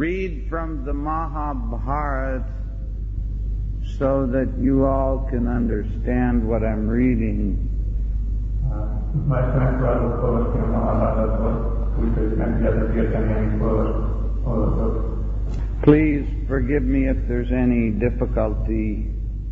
read from the Mahabharata so that you all can understand what I'm reading. Please forgive me if there's any difficulty.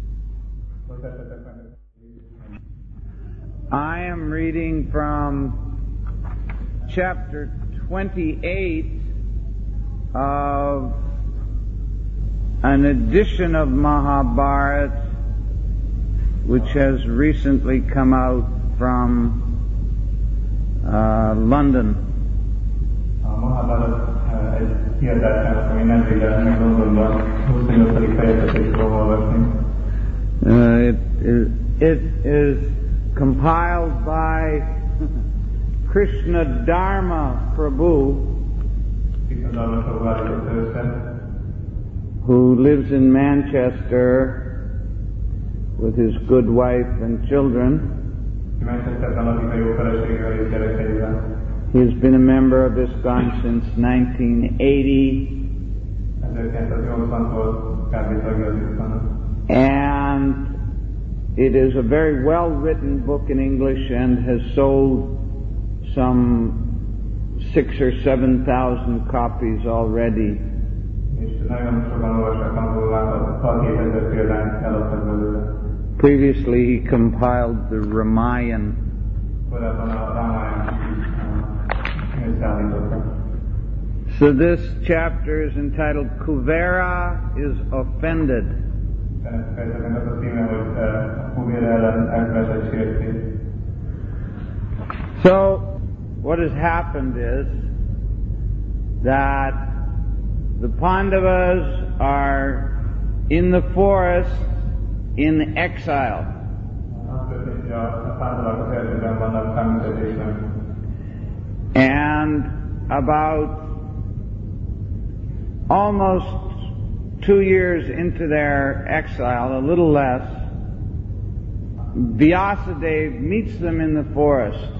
I am reading from chapter 28 of an edition of Mahabharata which has recently come out from London. It is compiled by Krishna Dharma Prabhu, who lives in Manchester with his good wife and children. He has been a member of ISKCON since 1980, and it is a very well-written book in English and has sold some 6,000 or 7,000 copies already. Previously he compiled the Ramayana. So this chapter is entitled Kuvera is Offended. So what has happened is that the Pandavas are in the forest in exile. And about almost 2 years into their exile, a little less, Vyasadeva meets them in the forest.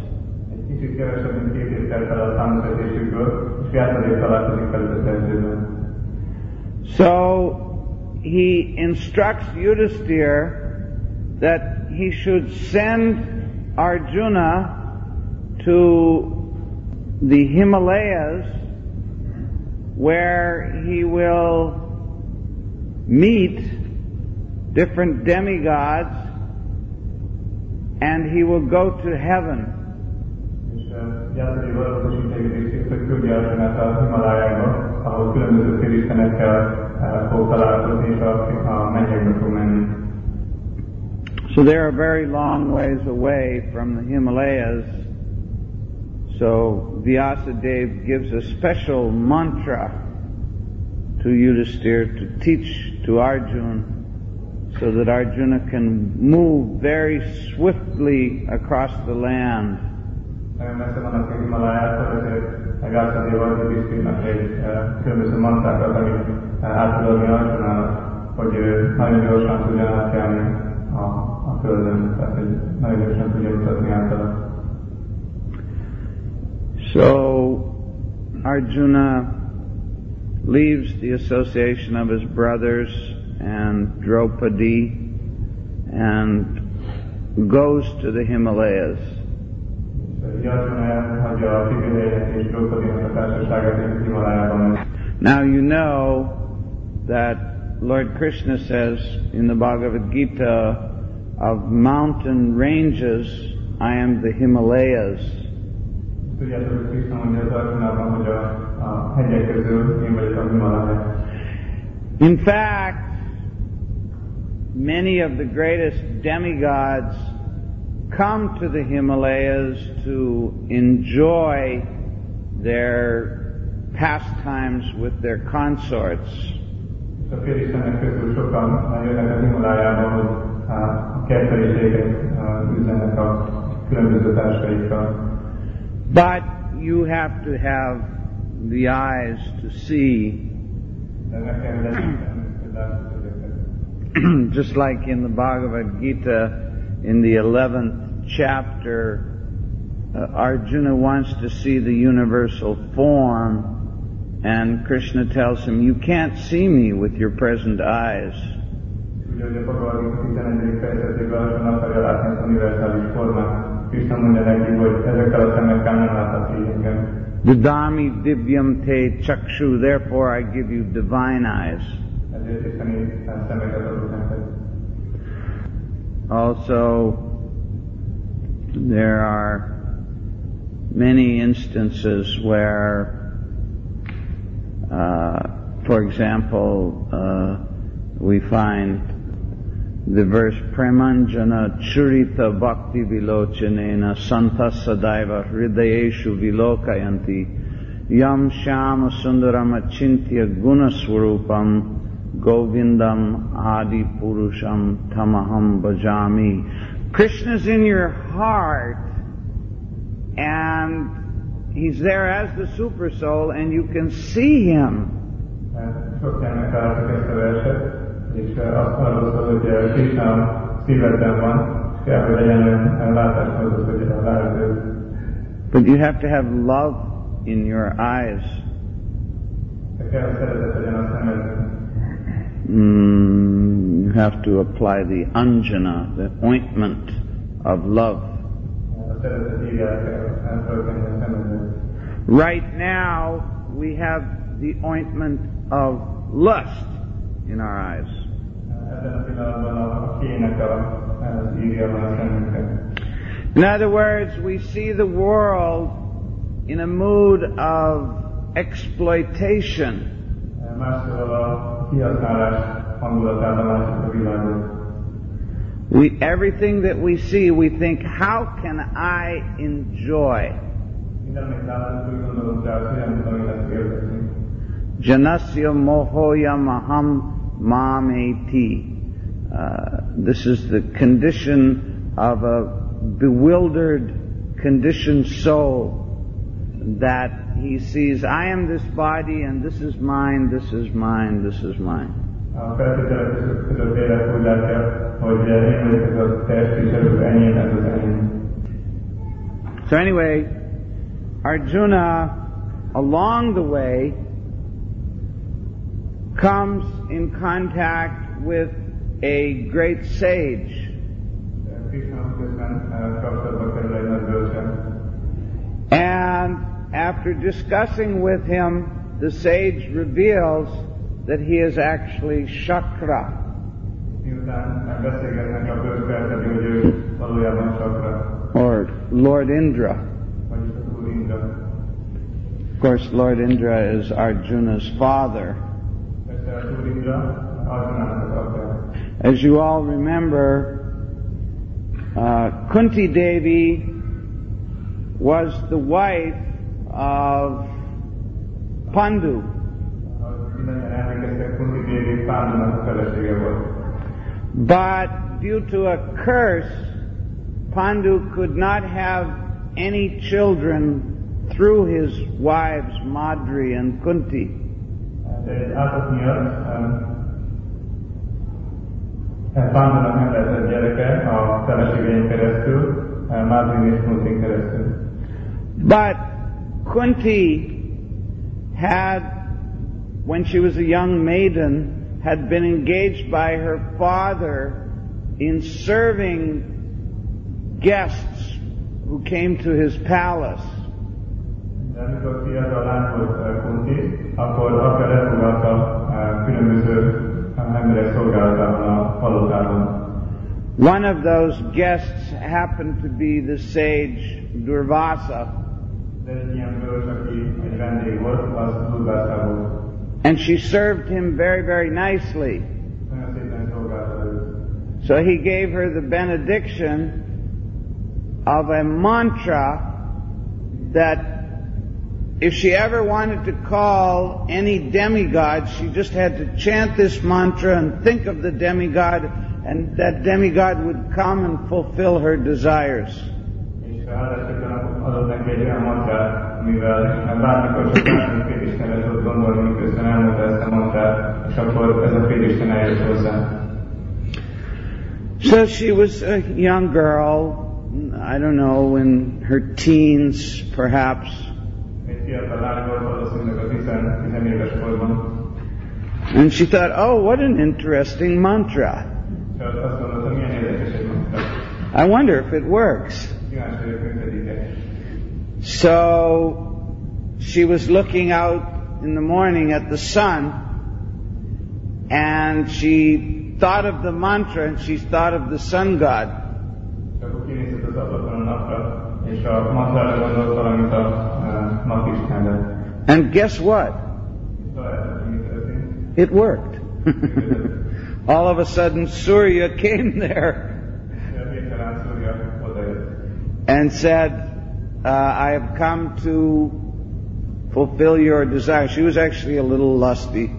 So he instructs Yudhisthira that he should send Arjuna to the Himalayas, where he will meet different demigods and he will go to heaven. So they're a very long ways away from the Himalayas. So Vyasadeva gives a special mantra to Yudhisthira to teach to Arjuna, so that Arjuna can move very swiftly across the land. So Arjuna leaves the association of his brothers and Draupadi and goes to the Himalayas. Now you know that Lord Krishna says in the Bhagavad Gita, of mountain ranges I am the Himalayas. In fact, many of the greatest demigods come to the Himalayas to enjoy their pastimes with their consorts. But you have to have the eyes to see. Just like in the Bhagavad Gita, in the 11th chapter, Arjuna wants to see the universal form, And Krishna tells him, you can't see me with your present eyes. Didami divyam te chakshu, therefore I give you divine eyes. Also, there are many instances where, for example, we find the verse Premanjana Churita Bhakti Vilochanena Santa Sadaiva Hridayeshu Vilokayanti Yam Shama Sundaram Achintya Gunaswarupam Govindam Adi Purusham Tamaham Bhajami. Krishna's in your heart, and He's there as the Super Soul, and you can see Him. But you have to have love in your eyes. You have to apply the anjana, the ointment of love. Right now, we have the ointment of lust in our eyes. In other words, we see the world in a mood of exploitation. Everything that we see, we think, how can I enjoy? Janasya mohoya maham mameti. This is the condition of a bewildered, conditioned soul, that he sees, I am this body and this is mine, this is mine, this is mine. So anyway, Arjuna, along the way, comes in contact with a great sage. And after discussing with him, the sage reveals that he is actually Shakra. Or Lord Indra. Of course, Lord Indra is Arjuna's father. As you all remember, Kunti Devi was the wife of Pandu. But due to a curse, Pandu could not have any children through his wives Madri and Kunti. But Kunti had, when she was a young maiden, had been engaged by her father in serving guests who came to his palace. One of those guests happened to be the sage Durvasa. And she served him very, very nicely. So he gave her the benediction of a mantra that if she ever wanted to call any demigod, she just had to chant this mantra and think of the demigod, and that demigod would come and fulfill her desires. So she was a young girl, I don't know, in her teens perhaps. And she thought, oh, what an interesting mantra. I wonder if it works. So she was looking out in the morning at the sun, and she thought of the mantra, and she thought of the sun god. And guess what? It worked. All of a sudden Surya came there and said, I have come to fulfill your desire. She was actually a little lusty.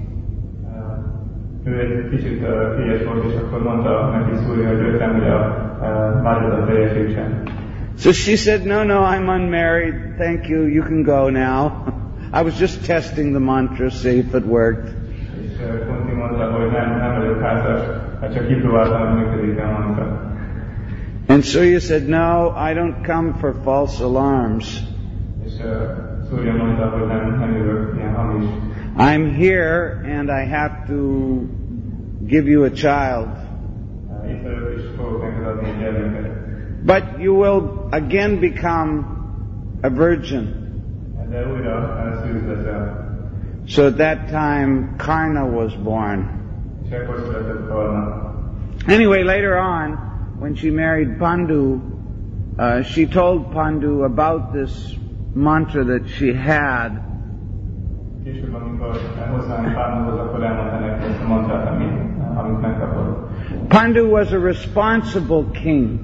So she said, no, I'm unmarried. Thank you. You can go now. I was just testing the mantra, see if it worked. And Surya said, no, I don't come for false alarms. I'm here and I have to give you a child. But you will again become a virgin. So at that time, Karna was born. Anyway, later on, when she married Pandu, she told Pandu about this mantra that she had. Pandu was a responsible king.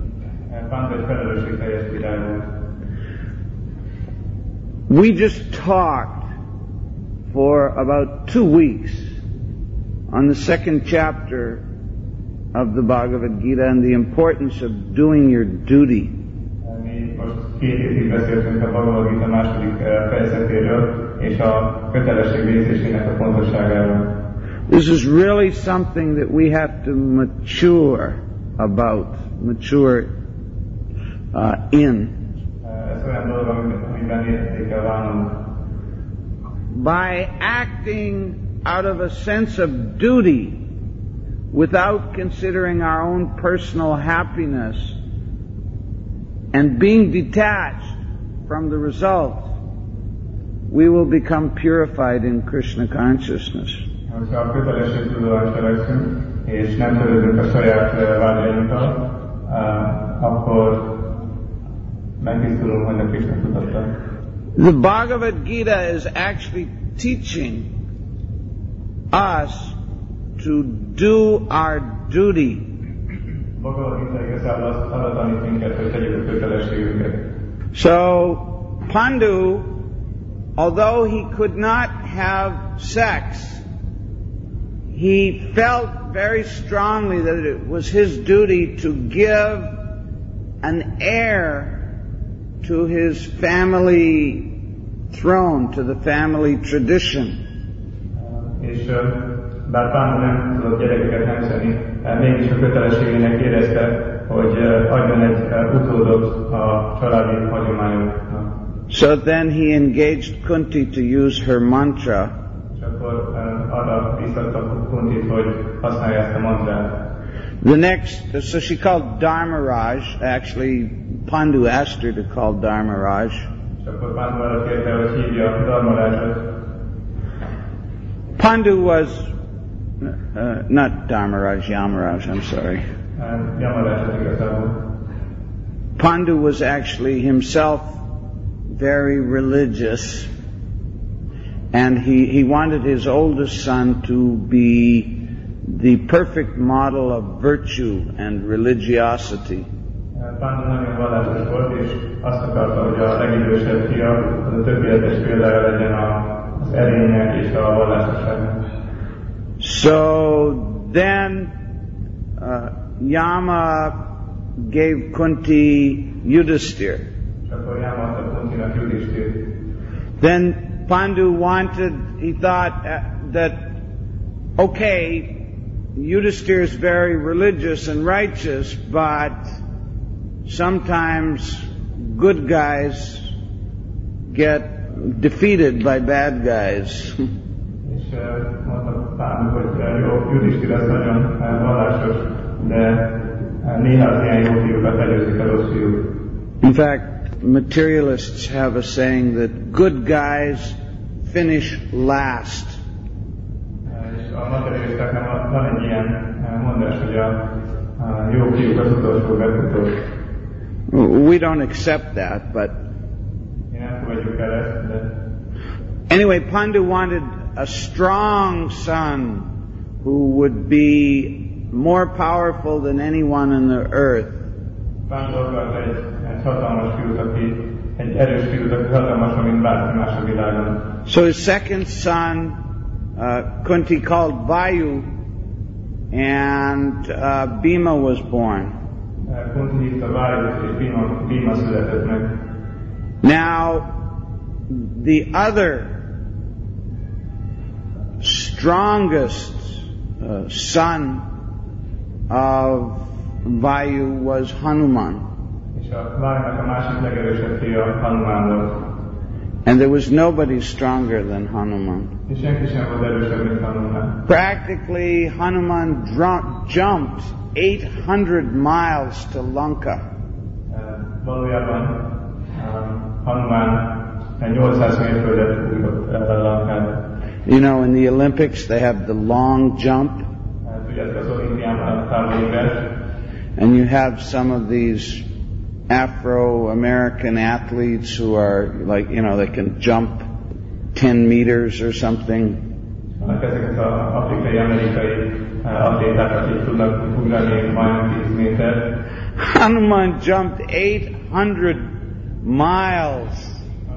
We just talked for about 2 weeks on the second chapter of the Bhagavad Gita and the importance of doing your duty. This is really something that we have to mature in. By acting out of a sense of duty without considering our own personal happiness and being detached from the result, we will become purified in Krishna consciousness. The Bhagavad Gita is actually teaching us to do our duty. So, Pandu, although he could not have sex, he felt very strongly that it was his duty to give an heir to his family throne, to the family tradition. Bár Pándu nem tudott gyerekeket nemzeni, mégis a kötelességének érezte, hogy adjon egy utódot a családi hagyományoknak. So then he engaged Kunti to use her mantra. És akkor arra bíztatta Kuntit, hogy használja ezt a mantrát. So she called Dharmaraj, actually Pandu asked her to call Dharmaraj. És akkor Pándu arra kérte, hogy hívja Dharmarajot. Pandu was, not Dharmaraj, Yamaraj, I'm sorry. Pandu was actually himself very religious, and he wanted his oldest son to be the perfect model of virtue and religiosity. Pándu nagyon vallásos volt, és azt akarta, hogy a legidősebb fia az a tökéletes példája legyen az erénynek és a vallásosságnak. So then Yama gave Kunti Yudhisthira. Then Pandu he thought that, okay, Yudhisthira is very religious and righteous, but sometimes good guys get defeated by bad guys. És mondta Pál, hogy Judisztír az nagyon vallásos, de néha az ilyen jó fiúkat előzik a rossz fiúk. In fact, materialists have a saying that good guys finish last. És a materialistáknak van egy ilyen mondás, hogy a jó fiúk az utolsó befutók. We don't accept that, but anyway, Pandu wanted a strong son who would be more powerful than anyone on the earth. So his second son, Kunti, called Vayu, and Bhima was born. Now, the other strongest son of Vayu was Hanuman. And there was nobody stronger than Hanuman. Practically, Hanuman jumped 800 miles to Lanka. You know, in the Olympics they have the long jump. And you have some of these Afro-American athletes who are like, you know, they can jump 10 meters or something. Hanuman jumped 800 miles.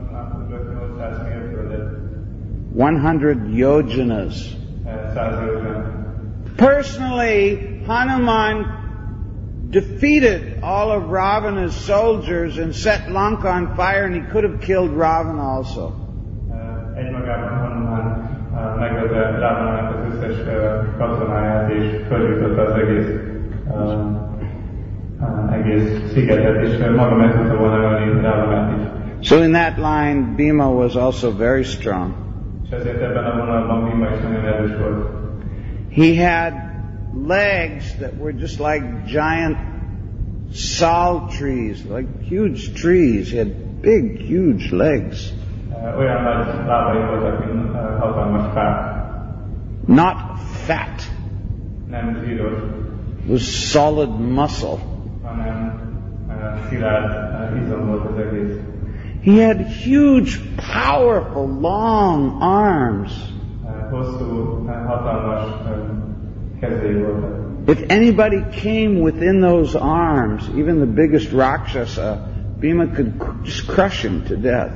100 yojanas. Personally, Hanuman defeated all of Ravana's soldiers and set Lanka on fire, and he could have killed Ravana also. So in that line, Bhima was also very strong. He had legs that were just like giant sal trees, like huge trees. He had big, huge legs. Not fat. It was solid muscle. He had huge, powerful, long arms. If anybody came within those arms, even the biggest Rakshasa, Bhima could just crush him to death.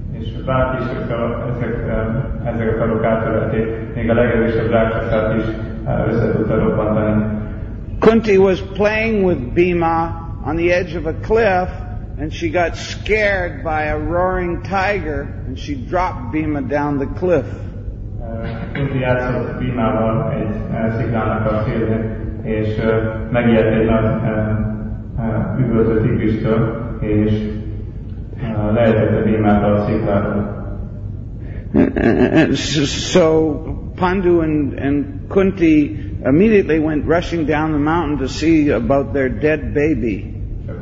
Kunti was playing with Bhima on the edge of a cliff, and she got scared by a roaring tiger, and she dropped Bhima down the cliff. Kunti játszott Bhimával egy sziklának a szélén, és megijedt egy nagy üvöltő tigristől, és lehetette Bhimát a szikláról. So Pandu and Kunti immediately went rushing down the mountain to see about their dead baby.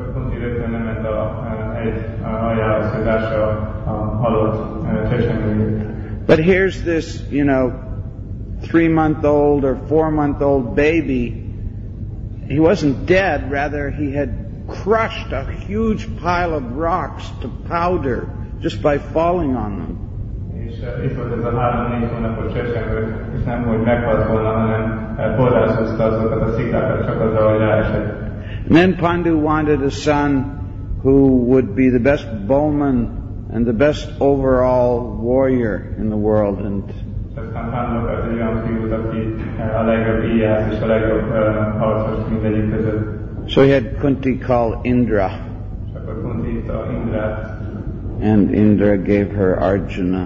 But here's this, 3-month-old or 4-month-old baby. He wasn't dead, rather he had crushed a huge pile of rocks to powder just by falling on them. Itt volt ez a 3-4 hónapos csecsemő, és nem hogy meghalt volna, hanem forrászozta azokat a sziklákat csak azzal, hogy ráesett. And then Pandu wanted a son who would be the best bowman and the best overall warrior in the world. And aztán Pandu akart egy olyan fiút, aki a legjobb íjász és a legjobb harcos mindegyik között. So he had Kunti call Indra. És akkor Kunti hívta Indrát. And Indra gave her Arjuna.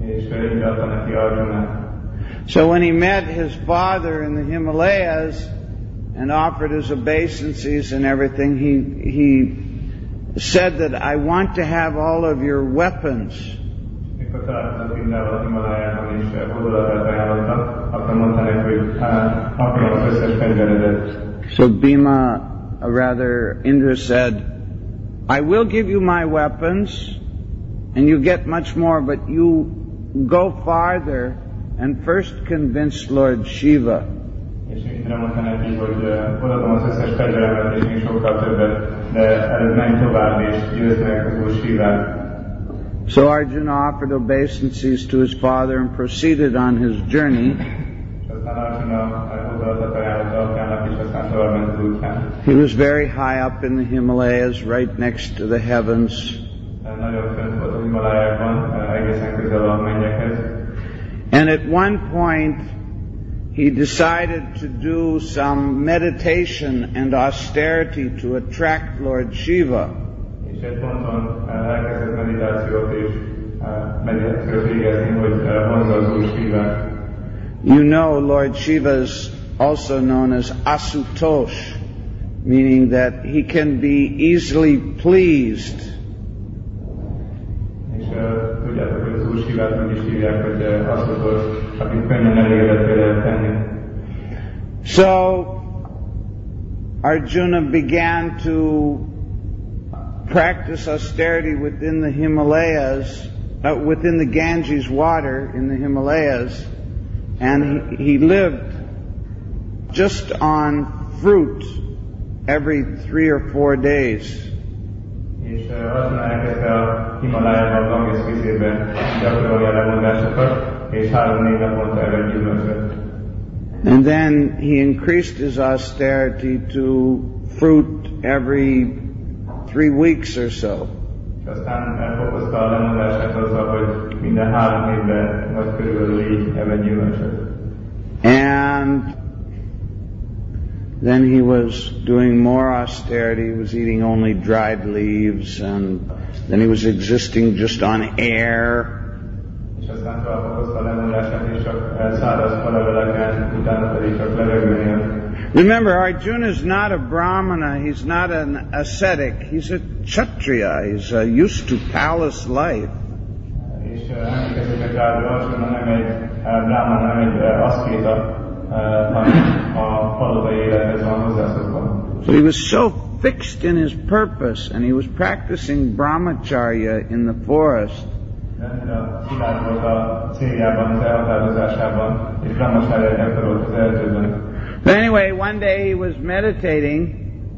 So when he met his father in the Himalayas and offered his obeisances and everything, he said that I want to have all of your weapons. mikor találkozott Indrával a Himalájában és hódolatát ajánlottak, akkor mondta neki, hogy akarom az összes fegyveredet. So Bhima, Indra said, I will give you my weapons, and you get much more, but you go farther and first convince Lord Shiva. És Indra mondta neki, hogy odaadom az összes fegyveremet, és még sokkal többet, de előbb menj tovább, és győzd meg az Úr Shivát. So Arjuna offered obeisances to his father and proceeded on his journey. He was very high up in the Himalayas, right next to the heavens. And at one point, he decided to do some meditation and austerity to attract Lord Shiva. És egy ponton elkezdett meditációt és meditációt végezni, hogy vonzza az Úr Shivát. You know, Lord Shiva is also known as Asutosh, meaning that he can be easily pleased. És tudjátok, hogy az Úr Shivát úgy is hívják, hogy Asutosh, akit könnyen elégedetté lehet tenni. So Arjuna began to practice austerity within the Himalayas, within the Ganges water in the Himalayas, and he lived just on fruit every 3 or 4 days. És aztán elkezdte a Himalájában, Ganges vizében gyakorolni a lemondásokat, és 3-4 naponta evett gyümölcsöt. And then he increased his austerity to fruit every 3 weeks or so. Aztán elfokozta a lemondását azzal, hogy minden 3 évben vagy körülbelül így evett gyümölcsöt. And then he was doing more austerity. He was eating only dried leaves, and then he was existing just on air. És aztán elfokozta a lemondását, és csak száraz faleveleken, utána pedig csak levegőn élt. Remember, Arjuna is not a brahmana, he's not an ascetic, he's a kshatriya, he's used to palace life. És emlékezzétek rá, hogy Arjuna nem egy brahmana, nem egy aszkéta, hanem a palotai élethez van hozzászokva. So he was so fixed in his purpose, and he was practicing brahmacharya in the forest. Szilárd volt a céljában, az elhatározásában, és brahmacharya gyakorolt az erdőben. But anyway, one day he was meditating,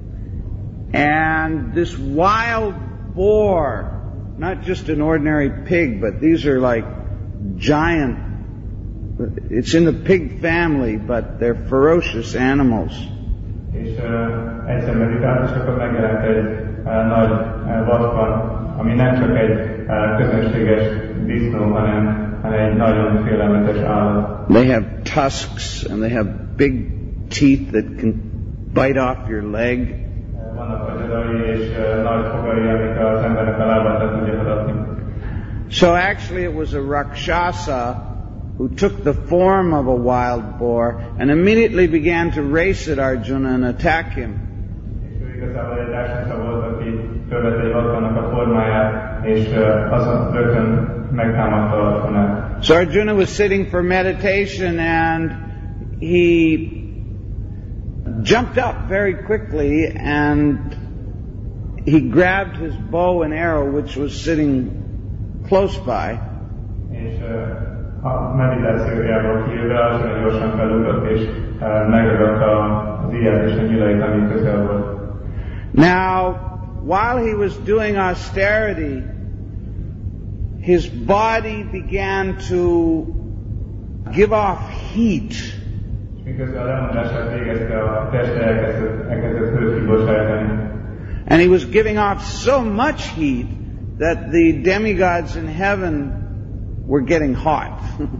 and this wild boar, not just an ordinary pig, but these are like giant, it's in the pig family, but they're ferocious animals. És egyszer meditált, és akkor megjelent egy nagy vadpan, ami nem csak egy közönséges disznó, hanem egy nagyon félelmetes állat. They have tusks, and they have big teeth that can bite off your leg. So actually it was a Rakshasa who took the form of a wild boar and immediately began to race at Arjuna and attack him. So Arjuna was sitting for meditation, and he jumped up very quickly, and he grabbed his bow and arrow, which was sitting close by. Now, while he was doing austerity, his body began to give off heat. And he was giving off so much heat that the demigods in heaven were getting hot.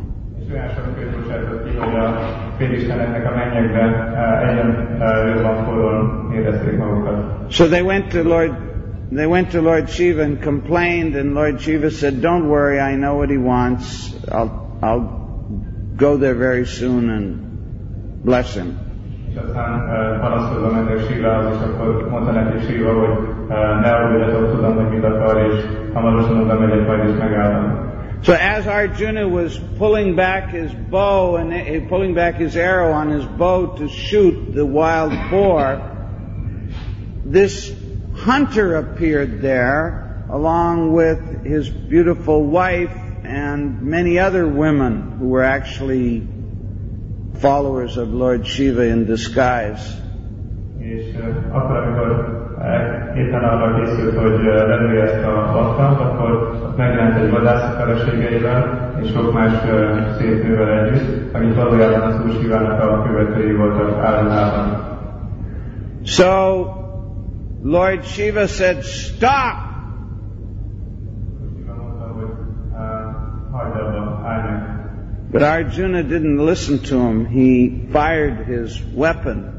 So they went to Lord Shiva and complained, and Lord Shiva said, "Don't worry, I know what he wants. I'll go there very soon and bless him." És aztán panaszkodva mentek Shivához, és akkor mondta neki Shiva, hogy ne aggódjatok, tudom, hogy mit akar, és hamarosan oda megyek majd, és megállom. So as Arjuna was pulling back his bow and pulling back his arrow on his bow to shoot the wild boar, this hunter appeared there along with his beautiful wife and many other women who were actually followers of Lord Shiva in disguise. És akkor, amikor éppen arra készült, hogy lelője ezt a vaddant, akkor megjelent egy vadász a feleségeivel, és sok más szép nővel együtt, akik valójában az Úr Sivának a követői voltak állandában. So, Lord Shiva said, "Stop!" Shiva mondta, hogy hagyd abba, állj meg. But Arjuna didn't listen to him. He fired his weapon.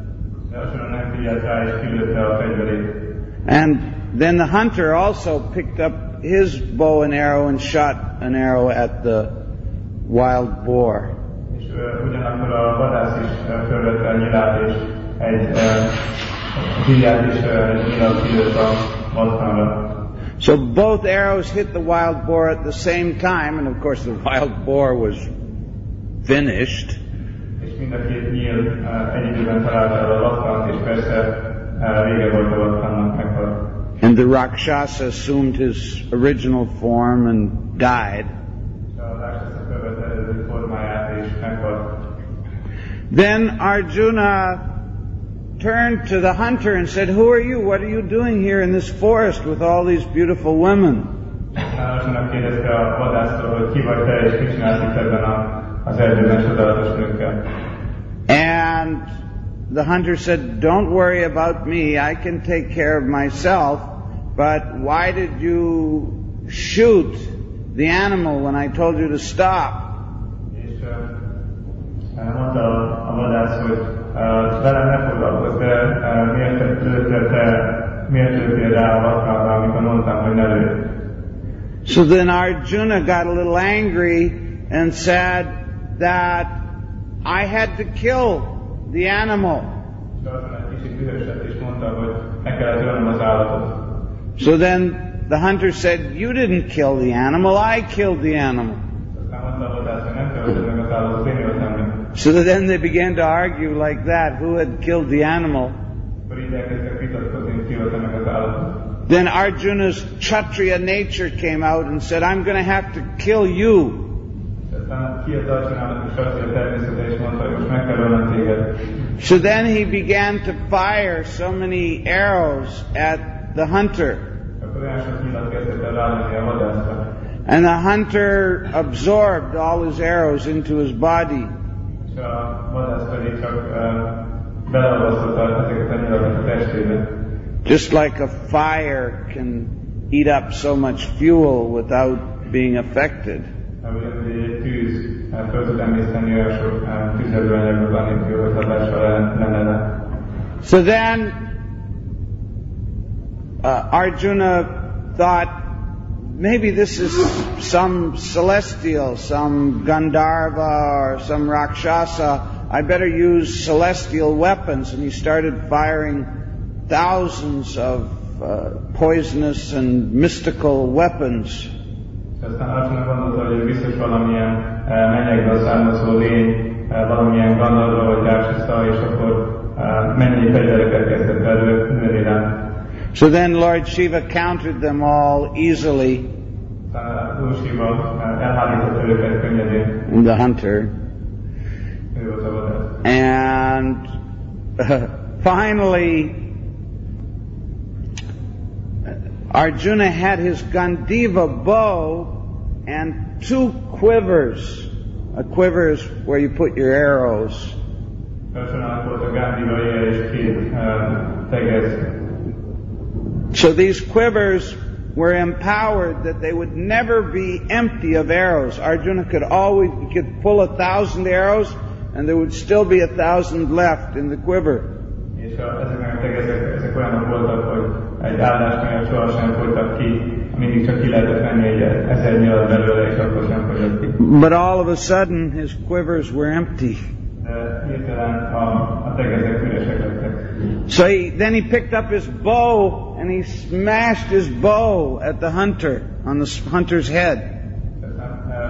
And then the hunter also picked up his bow and arrow and shot an arrow at the wild boar. So both arrows hit the wild boar at the same time, and of course the wild boar was finished. Mind a két nyíl egy időben találta el a vattant, és persze vége volt a vattannak, meghalt. And the Rakshasa assumed his original form and died. Then Arjuna turned to the hunter and said, "Who are you? What are you doing here in this forest with all these beautiful women?" Arjuna kérdezte a vadásztól, hogy ki vagy te, és mit csinálsz itt ebben az erdőben csodálatos nőkkel. And the hunter said, "Don't worry about me, I can take care of myself, but why did you shoot the animal when I told you to stop?" És mondta a vadász, hogy velem ne foglalkozz, de miért lőttél rá a vattanra, amikor mondtam, hogy ne lőj? So then Arjuna got a little angry and said that I had to kill the animal. So then the hunter said, "You didn't kill the animal, I killed the animal." So then they began to argue like that, who had killed the animal. Then Arjuna's Kshatriya nature came out and said, "I'm going to have to kill you." So then he began to fire so many arrows at the hunter. And the hunter absorbed all his arrows into his body. Just like a fire can eat up so much fuel without being affected. So then Arjuna thought, maybe this is some celestial, some Gandharva or some Rakshasa. I better use celestial weapons. And he started firing thousands of poisonous and mystical weapons. Aztán Arjuna gondolta, hogy biztos valamilyen mennyekből származó lény, valamilyen Gandharva vagy Rákshasa, és akkor mennyi fegyvereket kezdett belőle rá. So then Lord Shiva countered them all easily. Aztán Úr Shiva elhárította őket könnyedén. The hunter. Ő volt a vadász. And finally Arjuna had his Gandiva bow and 2 quivers. A quiver is where you put your arrows. So these quivers were empowered that they would never be empty of arrows. Arjuna could pull 1,000 arrows and there would still be 1,000 left in the quiver. Ezek olyanok voltak, hogy egy állásmelyet sohasem folytak ki, mindig csak ki lehetett venni egy 1000 nyilat belőle, és akkor sem fogyott ki. But all of a sudden his quivers were empty. Hirtelen a tegezek üresek lettek. So then he picked up his bow and he smashed his bow at the hunter, on the hunter's head. Aztán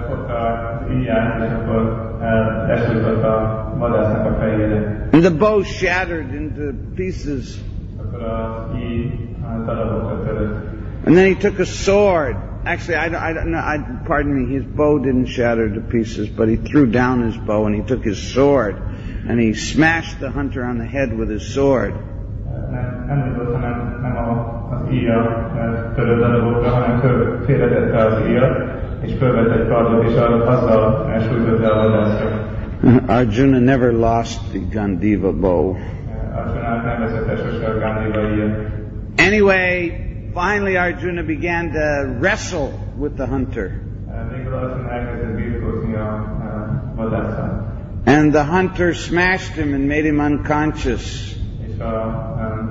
íját, és akkor lesújtott a vadásznak a fejére. And the bow shattered into pieces. Akkor az íj darabokra törött. And then he took a sword. Actually, pardon me, his bow didn't shatter to pieces, but he threw down his bow and he took his sword and he smashed the hunter on the head with his sword. Nem volt, nem az íja törött darabokra, hanem félretette az íjat, és fölvett egy kardot, és azzal sújtott el a vadászra. Arjuna never lost the Gandiva bow. Arjunának nem veszette sose a Gandiva íjat. Anyway, finally Arjuna began to wrestle with the hunter. Végül Arjuna elkezdett birkózni a vadásszal. And the hunter smashed him and made him unconscious. És a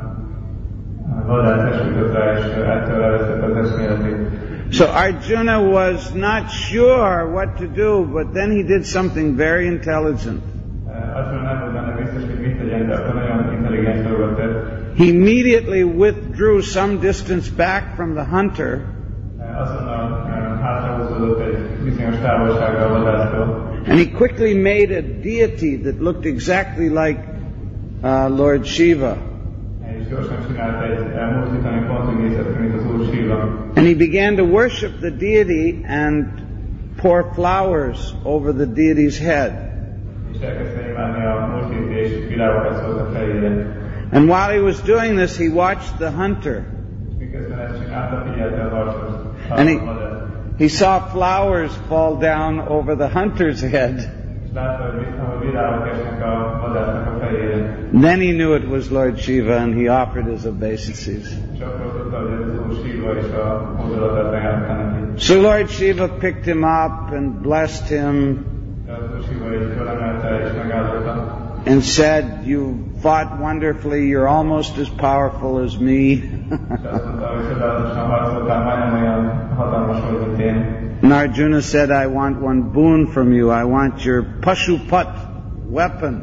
vadász esütött rá, és ettől elveszett az eszméletét. So Arjuna was not sure what to do, but then he did something very intelligent. Arjuna nem volt benne biztos, hogy mit tegyen, de akkor nagyon intelligens dolgot tett. He immediately withdrew some distance back from the hunter. Azonnal hátrahúzódott egy bizonyos távolságra a vadásztól. And he quickly made a deity that looked exactly like Lord Shiva. És gyorsan csinált egy multit, ami pont úgy nézett ki, mint az Úr Shiva. And he began to worship the deity and pour flowers over the deity's head. És elkezdte imádni a multit, és virágokat szólt a fejére. And while he was doing this, he watched the hunter. Miközben ezt csinálta, figyelte a harcos. And he saw flowers fall down over the hunter's head. És látta, hogy virágok esnek a vadásznak a fejére. Then he knew it was Lord Shiva and he offered his obeisances. És akkor tudta, hogy ez az Úr Shiva, és a hódolatát ajánlotta neki. So Lord Shiva picked him up and blessed him Az Úr Shiva is fölemelte, és megáldotta. and said, "You fought wonderfully, you're almost as powerful as me." And Arjuna said, "I want one boon from you. I want your Pashupat weapon."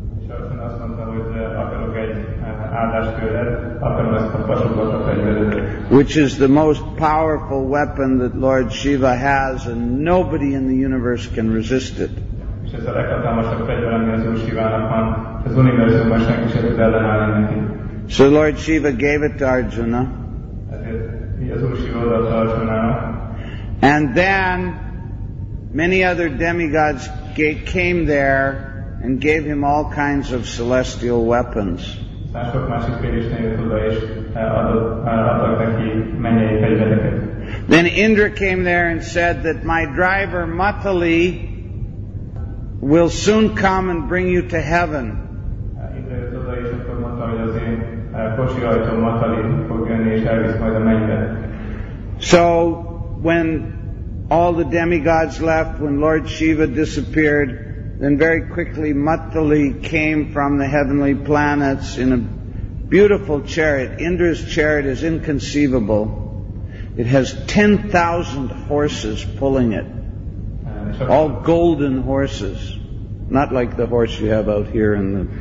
Which is the most powerful weapon that Lord Shiva has, and nobody in the universe can resist it. Ez a leghatalmasabb fegyver, ami az Úr Shivának van, az univerzumban senki sem tud ellenállni neki. So Lord Shiva gave it to Arjuna. Ezért így az Úr Shiva odaadta Arjunának. And then many other demigods came there and gave him all kinds of celestial weapons. Aztán sok másik félisten jött oda, és adtak neki mennyei fegyvereket. Then Indra came there and said that my driver Matali will soon come and bring you to heaven. Indra jött oda, és akkor mondta, hogy az én kocsi ajtóm Matali fog jönni, és elvisz majd a mennybe. So when all the demigods left, when Lord Shiva disappeared, then very quickly Matali came from the heavenly planets in a beautiful chariot. Indra's chariot is inconceivable. It has 10,000 horses pulling it. All golden horses. Not like the horse you have out here in the...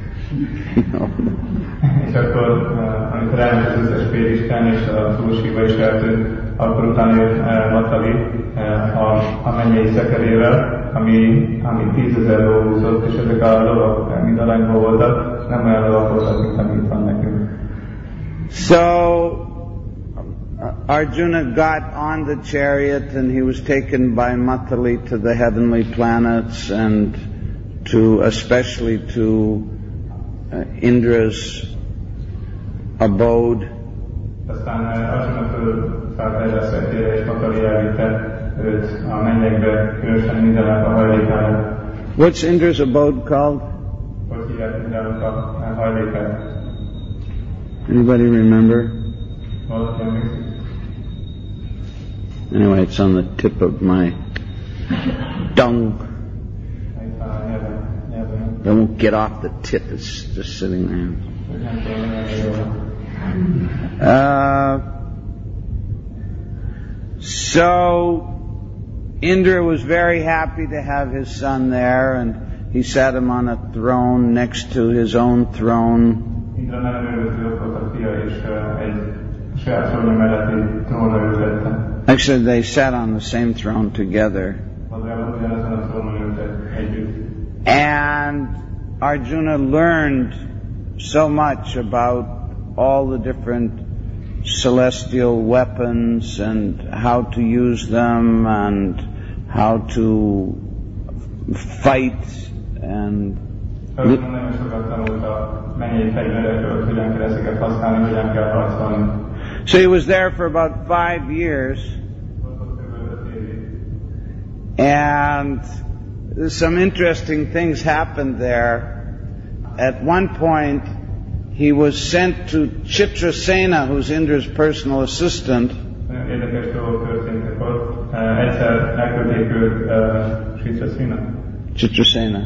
És akkor, amikor elment az összes félisten, és az Úr Shiva is eltűnt, akkor utána jött Matali a mennyei szekerével, ami 10,000 ló húzott, és ezek a lovak mind aranyból voltak, és nem olyan lovak voltak, mint amit van nekünk. So Arjuna got on the chariot and he was taken by Matali to the heavenly planets and especially to Indra's abode. Aztán Arjuna fölszállt erre a szekére, és Matali elvitte őt a mennyekbe, különösen Indrának a hajlékára. What's Indra's abode called? Hogy hívják Indrának a hajlékát? Anybody remember? Valaki emlékszik? Anyway, it's on the tip of my tongue. It won't get off the tip, it's just sitting there. So Indra was very happy to have his son there, and he sat him on a throne next to his own throne. Indra nagyon örült, hogy ott volt a fia, és egy saját szornya melletti trónra ültette. Actually, they sat on the same throne together. Valójában ugyanazon a trónon And Arjuna learned so much about all the different celestial weapons and how to use them and how to fight and so he was there for about 5 years, and some interesting things happened there. At one point, he was sent to Chitrasena, who's Indra's personal assistant. Chitrasena.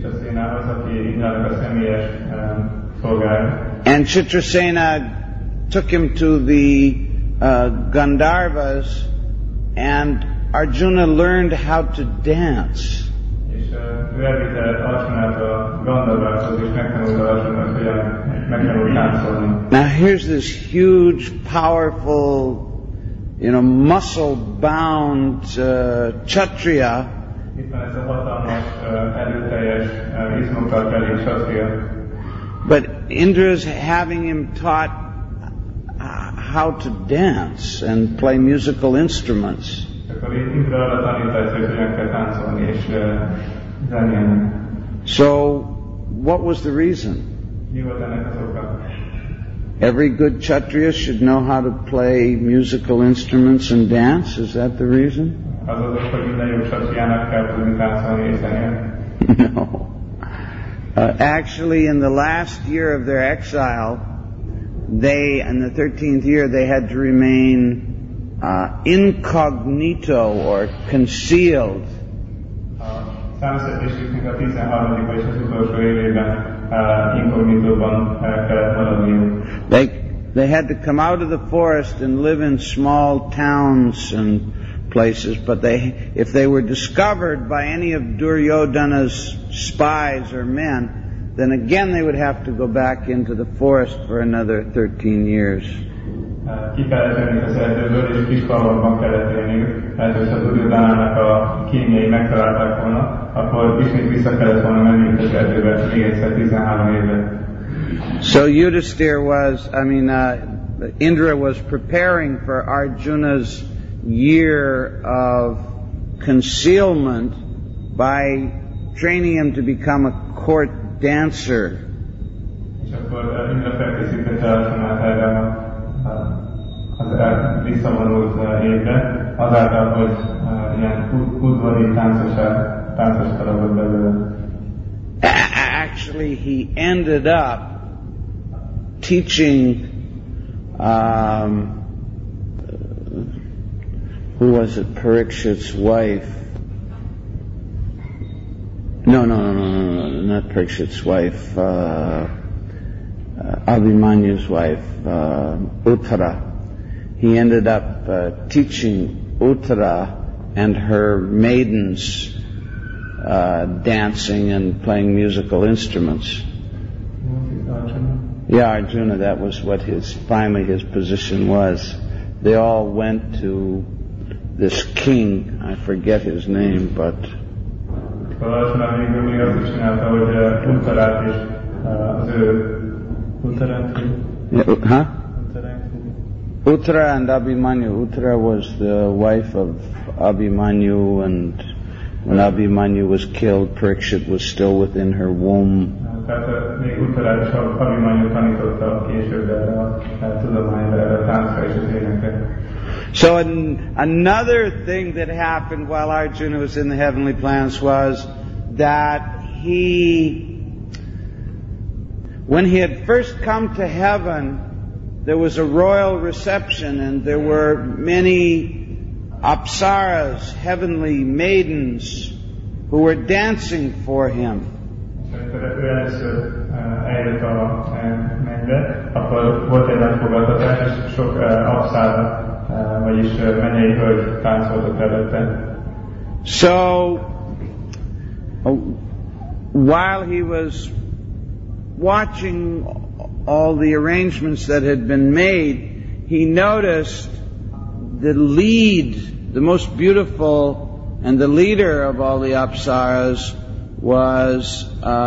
And Chitrasena took him to the Gandharvas, and Arjuna learned how to dance. Now here's this huge, powerful, muscle-bound Kshatriya. But Indra's having him taught how to dance and play musical instruments. So, what was the reason? Every good Kshatriya should know how to play musical instruments and dance? Is that the reason? No. Actually, in the last year of their exile, in the 13th year, they had to remain incognito or concealed. They had to come out of the forest and live in small towns and places, but if they were discovered by any of Duryodhana's spies or men, then again they would have to go back into the forest for another 13 years. So Yudhisthira Indra was preparing for Arjuna's year of concealment by training him to become a court dancer. Actually, he ended up teaching who was it? Parikshit's wife. No, not Parikshit's wife. Abhimanyu's wife, Uttara. He ended up teaching Uttara and her maidens dancing and playing musical instruments. Yeah, Arjuna, that was what finally his position was. They all went to this king, I forget his name, but... Uttara and Abhimanyu. Uttara was the wife of Abhimanyu, and when Abhimanyu was killed, Parikshit was still within her womb. So another thing that happened while Arjuna was in the heavenly planets was that when he had first come to heaven, there was a royal reception, and there were many apsaras, heavenly maidens, who were dancing for him. So, while he was watching all the arrangements that had been made, he noticed the lead, the most beautiful and the leader of all the apsaras, was,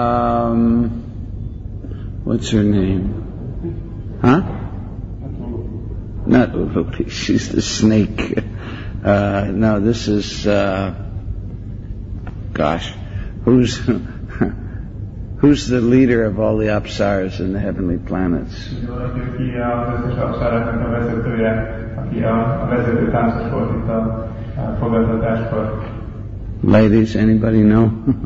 what's her name? Huh? Not Ulupi, she's the snake. No, this is, who's the leader of all the Apsaras in the heavenly planets? Ladies, anybody know?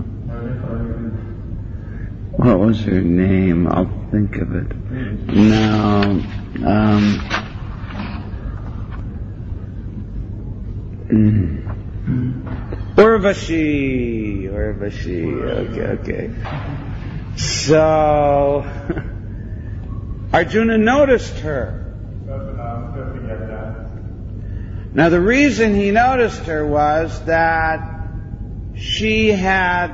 What was her name? I'll think of it. No. Urvashi. Okay. So, Arjuna noticed her. Now the reason he noticed her was that she had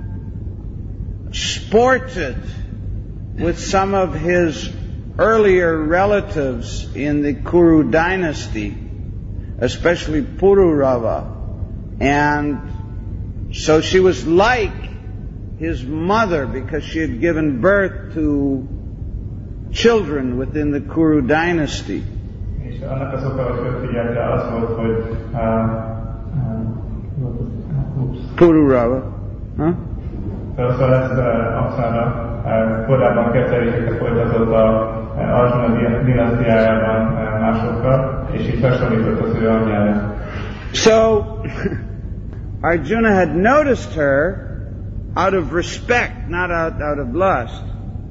sported with some of his earlier relatives in the Kuru dynasty, especially Pururava. And so she was like his mother because she had given birth to children within the Kuru dynasty. Annak az oka, hogy figyelte, az volt, hogy Pururava. Huh? Szóval ezt Apszára korábban kezeléseket folytatott a Arjuna dinasztiájában másokkal, és így hasonlított az ő anyjára. So, Arjuna had noticed her out of respect, not out of lust.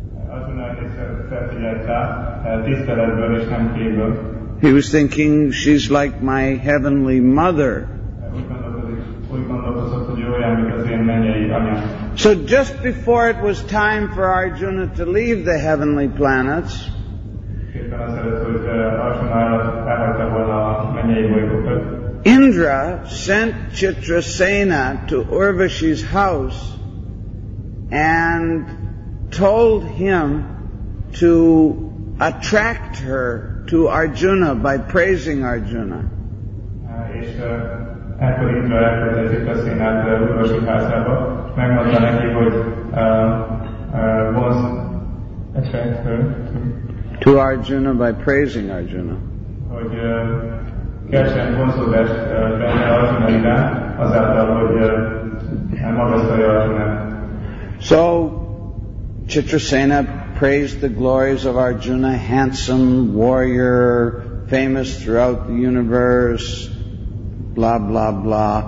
He was thinking, she's like my heavenly mother. So just before it was time for Arjuna to leave the heavenly planets, Indra sent Chitrasena to Urvashi's house and told him to attract her to Arjuna by praising Arjuna. To Arjuna by praising Arjuna. So Chitrasena praised the glories of Arjuna, handsome warrior, famous throughout the universe, blah, blah, blah.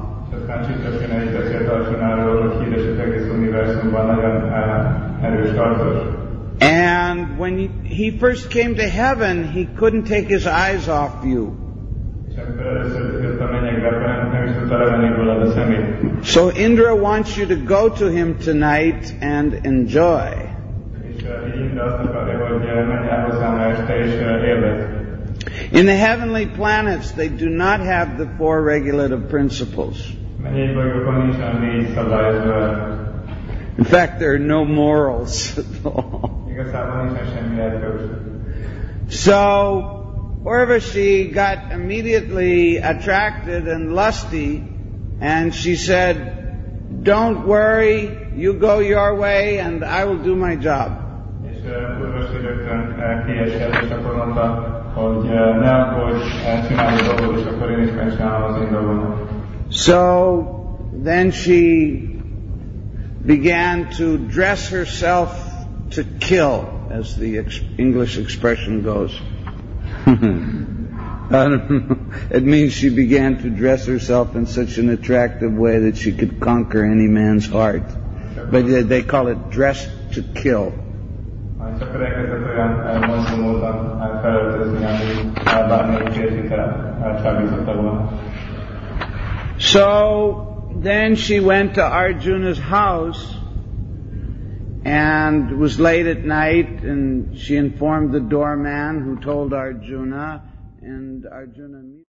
And when he first came to heaven, he couldn't take his eyes off you. So Indra wants you to go to him tonight and enjoy. In the heavenly planets, they do not have the four regulative principles. In fact, there are no morals at all. So, Urvashi got immediately attracted and lusty, and she said, "Don't worry, you go your way and I will do my job." So then she began to dress herself to kill, as the English expression goes. I don't know. It means she began to dress herself in such an attractive way that she could conquer any man's heart. But they call it dress to kill. So then she went to Arjuna's house, and it was late at night, and she informed the doorman, who told Arjuna, and Arjuna